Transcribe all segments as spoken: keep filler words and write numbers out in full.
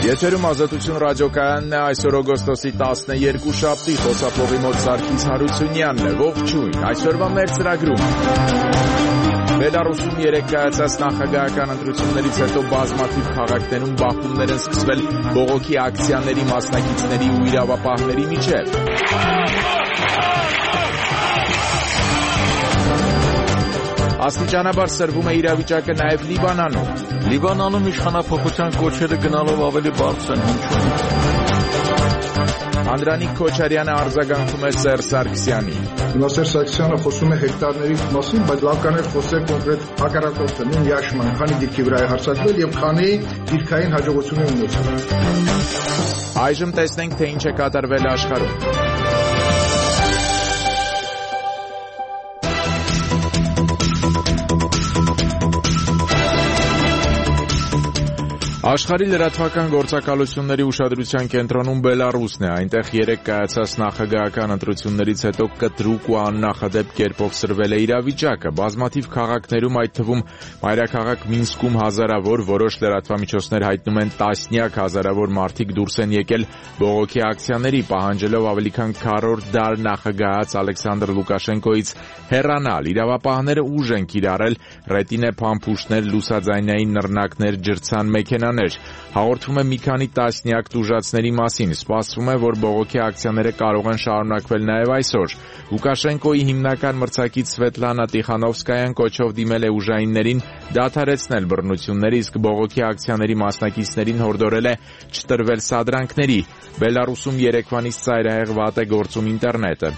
Եթերում Ազատություն ռադիոկայանն է, այսօր օգոստոսի տասներկու շաբթի, խոսափողի մոտ Սարգիս Հարությունյանն է, ողջույն, այսօրվա մեր ծրագրում։ Բելարուսում երեկ կայացած նախագահական ընտրություններից հետո բազմաթիվ քաղաքներում բախումներ են սկսվել բողոքի ակցիաների մասնակիցների ու իրավապահների միջև։ Աստիճանաբար սրվում է իրավիճակը նաև Լիբանանում։ Լիբանանում իշխանափոխության կոչերը գնալով ավելի բարձր են հնչում։ Անդրանիկ Քոչարյանը արձագանքում է Սերժ Սարգսյանին։ Հիմա Սերժ Սարգսյանը խոսում է հեկտարների մասին, բայց լավ կաներ խոսել կոնկրետ հակառակորդը, նույն Յաշման, քանի դիրքի վրա է հարձակվել եւ քանի դիրքային հաջողություն է ունեցել։ Այժմ տեսնենք, թե ինչ է կատարվել աշխարհում։ Աշխարհի լրատվական գործակալությունների ուշադրության կենտրոնում Բելարուսն է, այնտեղ երեկ կայացած նախագահական ընտրություններից հետո կտրուկ ու աննախադեպ կերպով սրվել է իրավիճակը։ Բազմաթիվ քաղաքներում, այդ թվում մայրաքաղաք Մինսկում հազարավոր, որոշ լրատվամիջոցներ հայտնում են տասնյակ հազարավոր մարդիկ դուրս են եկել բողոքի ակցիաների, պահանջելով ավելի քան քառորդ դար նախագահած Ալեքսանդր Լուկաշենկոյից հեռանալ։ Իրավապահները ուժ են կիրառել, ռետինե փամփուշտներ, լուսաձայնային նռնակներ, ջրցան մեքենաներ։ Հաղորդվում է մի քանի տասնյակ տուժածների մասին։ Սպասվում է, որ բողոքի ակցիաները կարող են շարունակվել նաև այսօր։ Լուկաշենկոյի հիմնական մրցակից Սվետլանա Տիխանովսկայան կոչով դիմել է ուժայիններին դադարեցնել բռնությունները, իսկ բողոքի ակցիաների մասնակիցներին հորդորել է չտրվել սադրանքների։ Բելարուսում երեկվանից ծայրահեղ վատ է գործում ինտերնետը։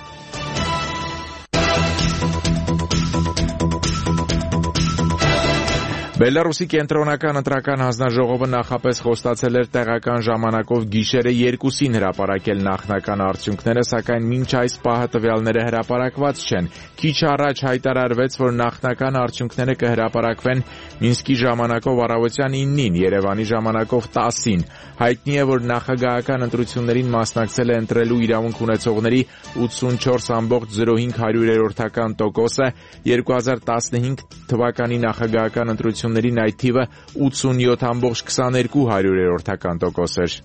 Բելարուսի կենտրոնական ընտրական հանձնաժողովը նախապես խոստացել էր տեղական ժամանակով գիշերը երկուսին հրապարակել նախնական արդյունքները, սակայն մինչ այս պահը տվյալները հրապարակված չեն։ Քիչ առաջ հայտարարվեց, որ նախնական արդյունքները կհրապարակվեն Մինսկի ժամանակով առավոտյան իննին, Երևանի ժամանակով տասին։ Հայտնի է, որ նախագահական ընտրություններին մասնակցել է ընտրելու իրավունք ունեցողների ութսունչորս բացի զրո հինգ հարյուրերորդական տոկոսը, երկու հազար տասնհինգ թվականի նախագահական ընտրություններին այդ թիվը ութսունյոթ բացի քսաներկու հարյուրերորդական տոկոս էր։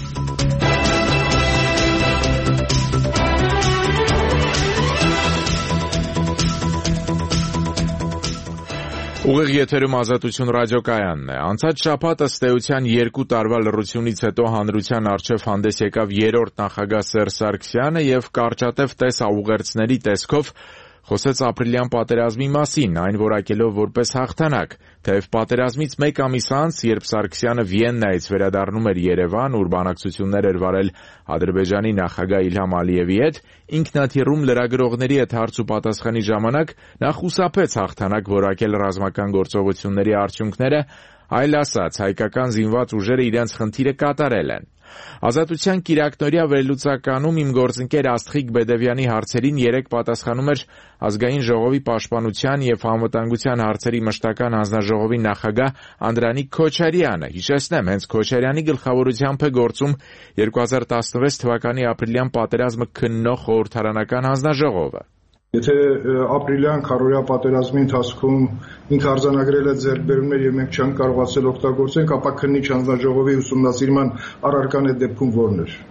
Ուղիղ եթերում Ազատություն ռադիոկայանն է։ Անցած շաբաթ ըստ էության երկու տարվա լռությունից հետո հանրության առջև հանդես եկավ երրորդ նախագահ Սերժ Սարգսյանը եւ կարճատև տեսաուղերձների տեսքով խոսեց ապրիլյան պատերազմի մասին, այն որակելով որպես հաղթանակ, թեև պատերազմից մեկ ամիս անց, երբ Սարգսյանը Վիեննայից վերադառնում էր Երևան, ուր բանակցություններ էր վարել Ադրբեջանի նախագահ Իլհամ Ալիևի հետ, ինքնաթիռում լրագրողների հետ հարց ու պատասխանի ժամանակ նա խուսափեց հաղթանակ որակել ռազմական գործողությունների արդյունքները, այլ ասաց, հայկական զինված ուժերը իրենց խնդիրը կատարել են։ Ազատության կիրակնօրյա վերլուծականում իմ գործընկեր Աստղիկ Բեդևյանի հարցերին երեկ պատասխանում էր Ազգային ժողովի պաշտպանության և անվտանգության հարցերի մշտական հանձնաժողովի նախագահ Անդրանիկ Քոչարյանը։ Հիշեցնեմ, հենց Քոչարյանի գլխավորությամբ է գործում երկու հազար տասնվեց թվականի ապրիլյան պատերազմը քննող խորհրդարանական հանձնաժողովը։ Եթե ապրիլյան քառօրյա պատերազմի ընթացքում ինքը արձանագրել է ձեռքբերումներ եւ մենք չենք կարողացել օգտագործենք, ապա քննիչ հանձնաժողովի ուսումնասիրման առարկան այդ դեպքում որն էր։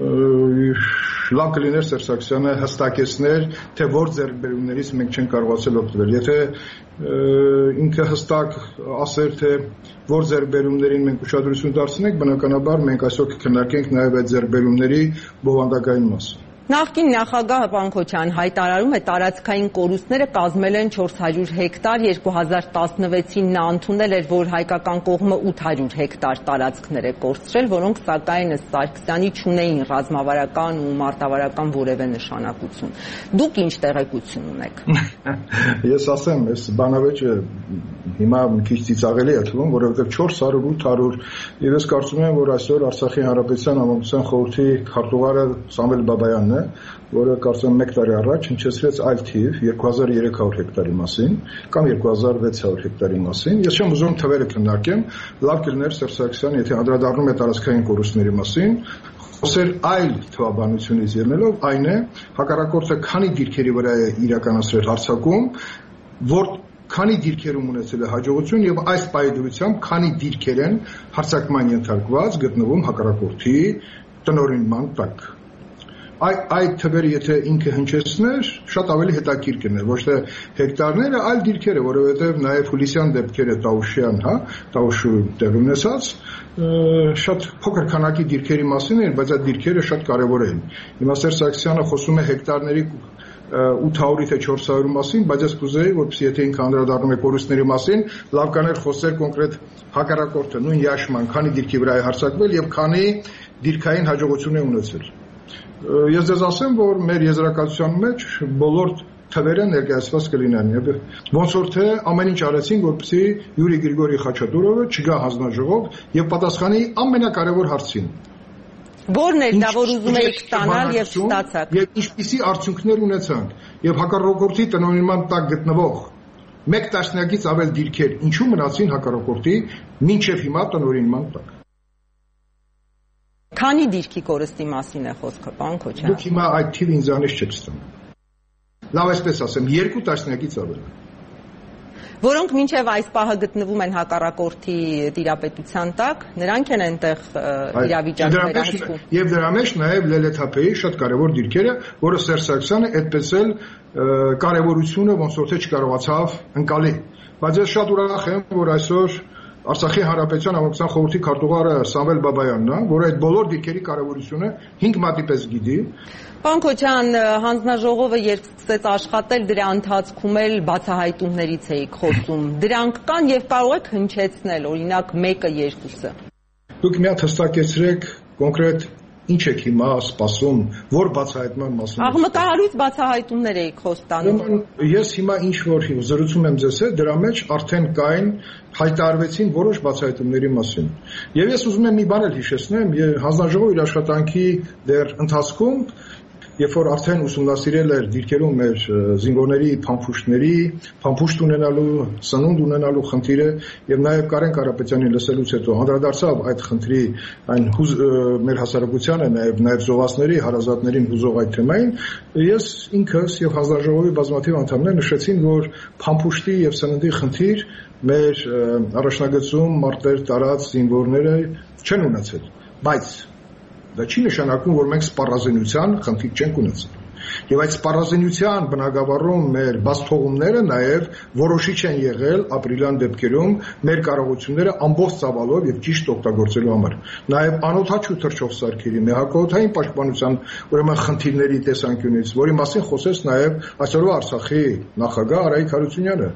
Լավ կլիներ Սերժ Սարգսյանը հստակեցներ, թե որ ձեռքբերումներից մենք չենք կարողացել օգտվել։ Եթե ինքը հստակ ասեր, թե որ ձեռքբերումներին մենք ուշադրություն դարձնենք, բնականաբար մենք այսօր կքննարկենք նաեւ այդ ձեռքբերումների բովանդակային մասը։ Նախկին նախագահ պարոն Քոչարյան հայտարարում է տարածքային կորուստները կազմել են չորս հարյուր հեկտար, երկու հազար տասնվեցին նա ընդունել էր, որ հայկական կողմը ութ հարյուր հեկտար տարածքներ է կորցրել, որոնք սակայն ըստ Սարգսյանի չունեին ռազմավարական ու մարտավարական որևէ նշանակություն։ Դուք ինչ տեղեկություն ունեք։ Ես ասեմ, այս բանավեճը հիմա մի քիչ ծիծաղելի է թվում, որովհետև չորս հարյուր ութ հարյուր եւ ես կարծում եմ, որ այսօր Արցախի Հանրապետության Ամբողջական խորհրդի քարտուղարը Սամվել Բաբայանն է, որը կարծում եմ մեկ տարի առաջ հնչեցրեց այլ թիվ երկու հազար երեք հարյուր հեկտարի մասին կամ երկու հազար վեց հարյուր հեկտարի մասին։ Ես չեմ ուզում թվերը քննարկեմ, լավ կլիներ Սերժ Սարգսյանը, եթե անդրադառնում է տարածքային կորուստների մասին, խոսել այլ թվաբանությունից ելնելով, այն է հակառակորդը քանի դիրքերի վրա է իրականացրել հարձակում, որ քանի դիրքերում ունեցել է հաջողություն եւ այս պայմանությամբ քանի դիրքեր են հարձակման ենթարկված գտնվում հակառակորդի տնօրինման տակ։ Այդ այդ թվերը եթե ինքը հնչեցներ, շատ ավելի հետաքրքիր կներ, ոչ թե հեկտարները, այլ դիրքերը, որովհետև նաև Հուլիսյան դեպքերը Տաուշյան, հա, Տաուշու տեղ ունեցած, շատ փոքր քանակի դիրքերի մասին են, բայց այդ դիրքերը շատ կարևոր են։ Հիմա Սերժ Սարգսյանը խոսում է հեկտարների ութ հարյուրի թե չորս հարյուրի մասին, բայց ես կուզեի, որպեսզի եթե ինքը անդրադառնում է կորուստների մասին, լավ կաներ խոսել կոնկրետ հակառակորդը, նույն Յաշման, քանի դիրքի վրա է հարձակվել եւ քանի դիրքային հաջողություն է ունեցել։ Ես ձեզ ասեմ, որ մեր եզրակացության մեջ բոլոր թվերը ներկայացված կլինեն։ Ոնց որ թե ամեն ինչ արեցին, որպեսզի Յուրի Գրիգորի Խաչատուրովը չգա հանձնաժողով եւ պատասխանի ամենակարևոր հարցին։ Որն էր դա, որ ուզում եք ստանալ եւ չստացաք։ Եվ ինչպիսի արդյունքներ ունեցանք, եւ հակառակորդի տնօրինման տակ գտնվող մեկ տասնյակից ավել դիրքեր ինչու մնացին հակառակորդի մինչեւ հիմա տնօրինման տակ։ Քանի դիրքի կորստի մասին է խոսքը, պարոն Քոչարյան։ Դուք հիմա այդ թիվը ինձանից չեք ստանում։ Լավ այսպես ասեմ, երկու տասնյակից ավել։ Որոնք մինչև այս պահը գտնվում են հակառակորդի տիրապետության տակ, նրանք են այնտեղ իրավիճակը վերահսկում։ Եվ դրա մեջ նաև Լելեթափեի շատ կարևոր դիրքերը, որը Սերժ Սարգսյանը այդպես էլ կարևորությունը ոնց որ թե չկարողացավ ընկալի։ Բայց ես շատ ուրախ եմ, որ այսօր Արցախի Հանրապետության Համակցության խորհրդի քարտուղարը Սամվել Բաբայանն է, որը այդ բոլոր դիրքերի կարևորությունը հինգ մատի պես գիտի։ Պարոն Քոչարյան, հանձնաժողովը երբ սկսեց աշխատել, դրա ընթացքում էլ բացահայտումներից էիք խոսում։ Դրանք կան եւ կարող եք հնչեցնել, օրինակ մեկը, երկուսը։ Դուք մի հատ հստակեցրեք կոնկրետ ինչ եք հիմա սպասում, որ բացահայտման մասին։ Աղմկահարույց բացահայտումներ էիք խոստանում։ Ես հիմա ինչ որ զրուցում եմ ձեզ հետ, դրա մեջ արդեն կային հայտարարվեցին որոշ բացահայտումների մասին։ Եվ ես ուզում եմ մի բան էլ հիշեցնեմ, հանձնաժողովի իր աշխատանքի դեռ ընթացքում, երբ որ արդեն ուսումնասիրել էր դիրքերում մեր զինվորների փամփուշտների, փամփուշտ ունենալու, սնունդ ունենալու խնդիրը եւ նաեւ Կարեն Կարապետյանի լսելուց հետո անդրադարձավ այդ խնդրի այն մեր հասարակությանը, նաեւ նաեւ զովասների, հարազատներին հուզող այդ թեմային, ես ինքս եւ հանձնաժողովի բազմաթիվ անդամներ նշեցին, որ փամփուշտի եւ սննդի խնդիր մեր առաջնագծում մարտեր տարած զինվորները չեն ունեցել, բայց դա չի նշանակում, որ մենք սպառազինության խնդիր չենք ունեցել։ Եվ այդ սպառազինության բնագավառում մեր բացթողումները նաև որոշիչ են եղել ապրիլյան դեպքերում մեր կարողությունները ամբողջ ծավալով եւ ճիշտ օգտագործելու համար։ Նաև անօդաչու թռչող սարքերի մեղակոթային պաշտպանության ուրեմն խնդիրների տեսանկյունից, որի մասին խոսեց նաև այսօրվա Արցախի նախագահ Արայիկ Հարությունյանը։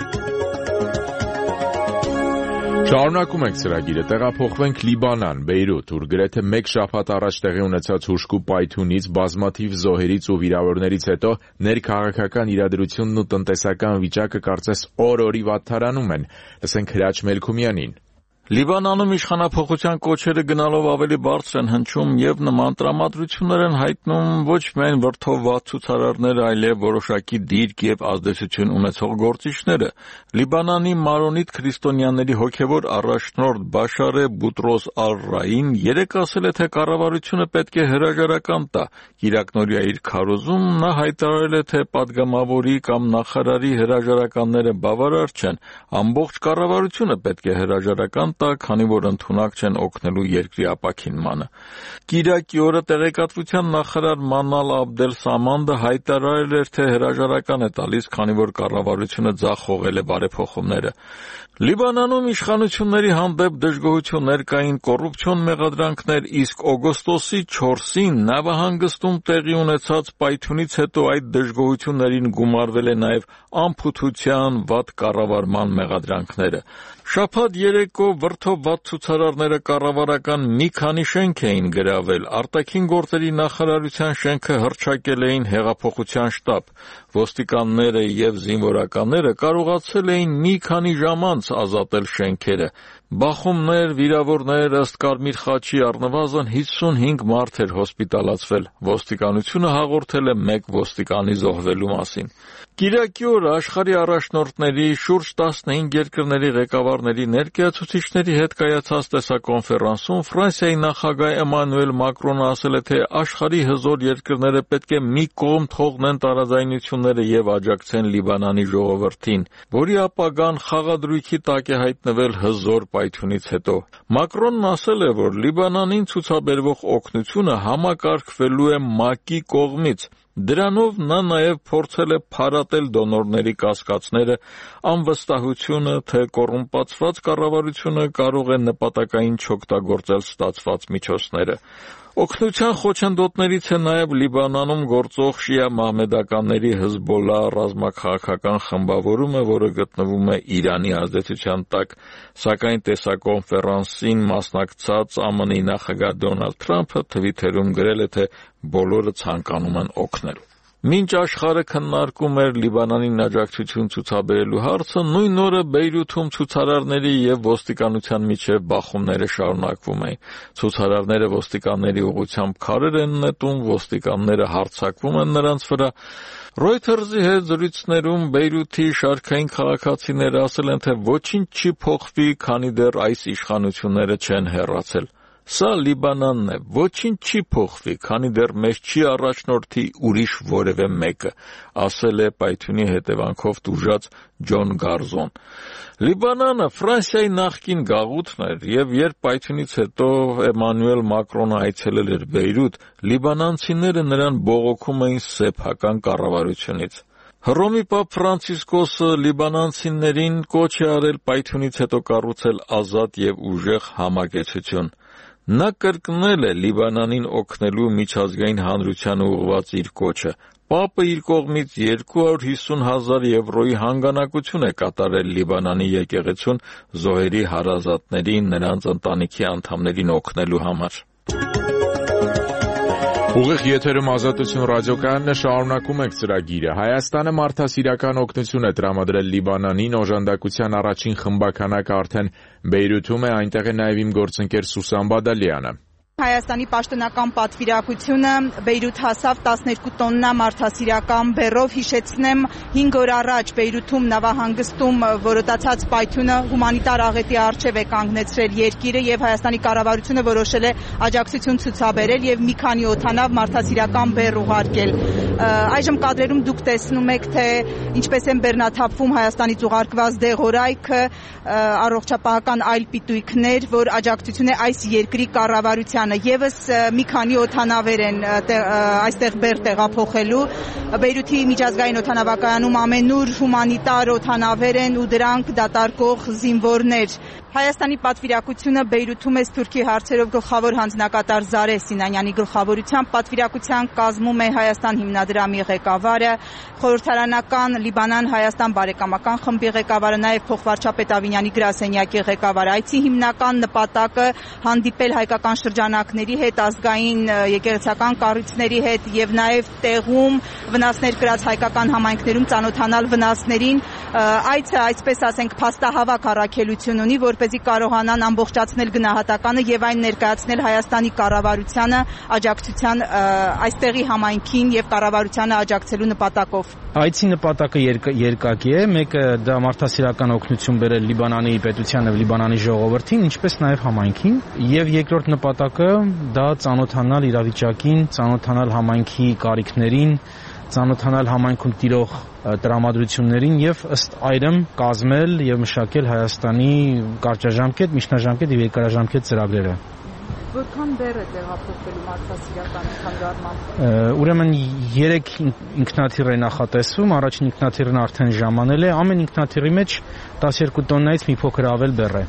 Շարունակում ենք ծրագիրը, տեղափոխվենք Լիբանան, Բեյրութ, ուր գրեթե մեկ շաբաթ առաջ տեղի ունեցած հուժկու պայթյունից, բազմաթիվ զոհերից ու վիրավորներից հետո ներքաղաքական իրադրությունն ու տնտեսական վիճակը կարծես օր-օրի վատթարանում են։ Լսենք Հրաչ Մելքումյանին։ Լիբանանում իշխանափոխության կոչերը գնալով ավելի բարձր են հնչում եւ նման տրամադրություններ են հայտնում ոչ միայն վրդովված ցուցարարները, այլև որոշակի դիրք եւ ազդեցություն ունեցող գործիչները։ Լիբանանի Մարոնիտ քրիստոնյաների հոգեվոր առաջնորդ Բաշարե Բուտրոս Ալ-Ռային երեկ ասել է, թե կառավարությունը պետք է հրաժարական տա։ Կիրակնօրյա իր քարոզում նա հայտարարել է, թե падգամավորի կամ նախարարի հրաժարականները բավարար չեն, ամբողջ կառավարությունը պետք է հրաժարական տա, քանի որ ընդունակ չեն օգնելու երկրի ապաքինմանը։ Կիրակի օրը տեղեկատվության նախարար Մանալ Աբդել Սամանդը հայտարարել էր, թե հրաժարական է տալիս, քանի որ կառավարությունը ձախողել է բարեփոխումները։ Լիբանանում իշխանությունների հանդեպ դժգոհություններ կային, կոռուպցիոն մեղադրանքներ, իսկ օգոստոսի չորսին նավահանգստում տեղի ունեցած պայթյունից հետո այդ դժգոհություններին գումարվել է նաև անփութության, վատ կառավարման մեղադրանքները։ Շաբաթ երեկո վրդովված ցուցարարները կառավարական մի քանի շենք էին գրավել, արտաքին գործերի նախարարության շենքը հռչակել էին հեղափոխության շտաբ։ Ոստիկանները եւ զինվորականները կարողացել էին մի քանի ժամ անց ազատել շենքերը։ Բախումներ, վիրավորներ, ըստ Կարմիր խաչի առնվազն հիսունհինգ մարդ էր հոսպիտալացվել։ Ոստիկանությունը հաղորդել է մեկ ոստիկանի զոհվելու մասին։ Կիրակի օրը աշխարհի առաջնորդների, շուրջ տասնհինգ երկրների ղեկավարների ներկայացուցիչների հետ կայացած տեսակոնֆերանսում Ֆրանսիայի նախագահ Էմանուել Մակրոնը ասել է, թե աշխարհի հզոր երկրները պետք է մի կողմ թողնեն տարաձայնությունները եւ աջակցեն Լիբանանի ժողովրդին, որի ապագան խաղադրույքի տակ է հայտնվել հզոր պայթյունից հետո։ Մակրոնն ասել է, որ Լիբանանին ցուցաբերվող օգնությունը համակարգվելու է ՄԱԿ-ի կողմից։ Դրանով նա նաև փորձել է փարատել դոնորների կասկածները, անվստահությունը, թե կոռումպացված կառավարությունը կարող է նպատակային չօգտագործել ստացված միջոցները։ Օգնության խոչընդոտներից է նաև Լիբանանում գործող շիա մահմեդականների Հզբոլլա ռազմաքաղաքական խմբավորումը, որը գտնվում է Իրանի ազդեցության տակ, սակայն տեսակոնֆերանսին մասնակցած ԱՄՆ-ի նախագահ Դոնալդ Թրամփը թվիթերում գրել է, թե բոլորը ցանկանում են օգնել։ Մինչ աշխարհը քննարկում էր Լիբանանին աջակցություն ցուցաբերելու հարցը, նույն օրը Բեյրութում ցուցարարների եւ ոստիկանության միջև բախումները շարունակվում էին։ Ցուցարարները ոստիկանների ուղղությամբ քարեր են նետում, ոստիկանները հարձակվում են նրանց վրա։ Reuters-ի հետ զրույցներում Բեյրութի շարքային քաղաքացիները ասել են, թե ոչինչ չի փոխվի, քանի դեռ այս իշխանությունները չեն հեռացել։ Սա Լիբանանն է, ոչինչ չի փոխվի, քանի դեռ մեզ չի առաջնորդի ուրիշ որևէ մեկը, ասել է պայթյունի հետևանքով տուժած Ջոն Գարզոն։ Լիբանանը Ֆրանսիայի նախկին գաղութն էր, եւ երբ պայթյունից հետո Էմանուել Մակրոնը այցելել էր Բեյրութ, լիբանանցիները նրան բողոքում էին սեփական կառավարությունից։ Հռոմի Պապ Ֆրանցիսկոսը լիբանանցիներին կոչ է արել պայթյունից հետո կառուցել ազատ եւ ուժեղ համակեցություն։ Նա կրկնել է Լիբանանին օգնելու միջազգային հանրությանը ուղղված իր կոչը։ Պապը իր կողմից երկու հարյուր հիսուն հազար եվրոյի հանգանակություն է կատարել Լիբանանի եկեղեցուն զոհերի հարազատներին, նրանց ընտանիքի անդամներին օգնելու համար։ Ուղիղ եթերում Ազատություն ռադիոկայանն է, շարունակում ենք ծրագիրը։ Հայաստանը մարդասիրական օգնություն է տրամադրել Լիբանանին, օժանդակության առաջին խմբականակը արդեն Բեյրութում է, այնտեղ է նաև իմ գործընկեր Սուսան Բադալյանը։ Հայաստանի պաշտոնական պատվիրակությունը Բեյրութ հասավ տասներկու տոննա մարդասիրական բեռով, հիշեցնեմ, հինգ օր առաջ Բեյրութում նավահանգստում որոտացած պայթյունը հումանիտար աղետի առջև է կանգնեցրել երկիրը եւ Հայաստանի կառավարությունը որոշել է աջակցություն ցուցաբերել եւ մի քանի օդանավ մարդասիրական բեռ ուղարկել։ Այժմ կադրերում դուք տեսնում եք, թե ինչպես են բեռնաթափվում Հայաստանից ուղարկված դեղորայքը, առողջապահական այլ պիտույքներ, որ աջակցություն է այս երկրի կառավարության Եվս մի քանի օդանավեր են այստեղ բեռ տեղափոխելու։ Բեյրութի միջազգային օդանավակայանում ամենուր հումանիտար օդանավեր են ու դրանք դատարկող զինվորներ։ Հայաստանի պատվիրակությունը Բեյրութում է Թուրքի հարցերով գլխավոր հանձնակատար Զարեհ Սինանյանի գլխավորությամբ պատվիրակության կազմում է Հայաստան հիմնադրամի ղեկավարը, խորհրդարանական Լիբանան-Հայաստան բարեկամական խմբի ղեկավարը, նաև փոխվարչապետ Ավինյանի գրասենյակի ղեկավարը։ Այցի հիմնական նպատակը հանդիպել հայկական շրջանակների հետ, ազգային եկեղեցական կառույցների հետ եւ նաև տեղում վնասներ կրած հայկական համայնքներում ծանոթանալ վնասներին։ Այցը, այսպես ասենք, փաստահավաք առաքելություն ունի, որպեսզի կարողանան ամբողջացնել գնահատականը եւ այն ներկայացնել Հայաստանի կառավարությանը աջակցության այստեղի համայնքին եւ կառավարությանը աջակցելու նպատակով։ Այցի նպատակը երկակի է, մեկը դա մարդասիրական օգնություն բերել Լիբանանի պետությանը եւ Լիբանանի ժողովրդին, ինչպես նաեւ համայնքին, եւ երկրորդ նպատակը դա ծանոթանալ իրավիճակին, ծանոթանալ համայնքի կարիքներին, ծանոթանալ համայնքում տիրող տրամադրություններին եւ ըստ այրմ կազմել եւ մշակել Հայաստանի կարճաժամկետ, միջնաժամկետ եւ երկարաժամկետ ծրագրերը։ Որքան բեռ է տեղափոխվելու մարդասիրական խանգարմամբ։ Ուրեմն երեք ինքնաթիռ է նախատեսվում, առաջին ինքնաթիռն արդեն ժամանել է, ամեն ինքնաթիռի մեջ տասներկու տոննայից մի փոքր ավել բեռ է։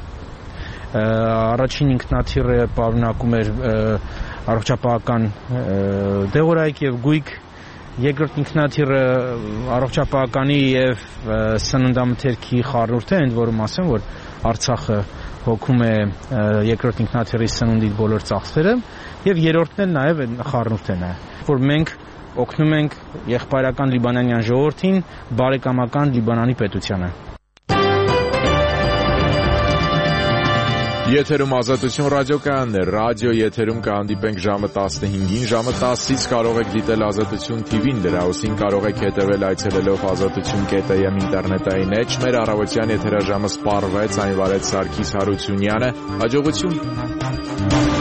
Առաջին ինքնաթիռը պարունակում էր առողջապահական դեղորայք եւ գույք, երկրորդ ինքնաթիռը առողջապահականի եւ սննդամթերքի խառնուրդ է, ընդ որում ասեմ, որ Արցախը հոգում է երկրորդ ինքնաթիռի սնունդի բոլոր ծախսերը եւ երրորդն էլ նաեւ խառնուրդ է նաեւ, որ մենք օգնում ենք եղբայրական լիբանանյան ժողովրդին, բարեկամական Լիբանանի պետությանը։ Եթերում Ազատություն ռադիոկայանն է, ռադիո եթերում կհանդիպենք ժամը տասնհինգին, ժամը տասից կարող եք դիտել Ազատություն թի վին, լրահոսին կարող եք հետևել այցելելով ազատություն կետ է էմ ինտերնետային էջ, մեր առավոտյան եթերաժամը սպառվեց, այն վարեց Սարգիս Հարությունյանը, հաջողություն։